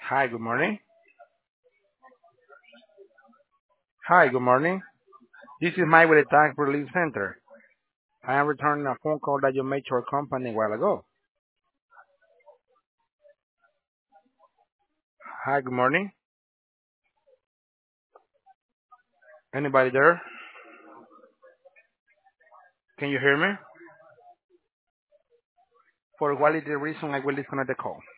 Hi, good morning. Hi, good morning. This is Mike with the Tax Relief Center. I am returning a phone call that you made to our company a while ago. Hi, good morning. Anybody there? Can you hear me? For quality reason, I will disconnect the call.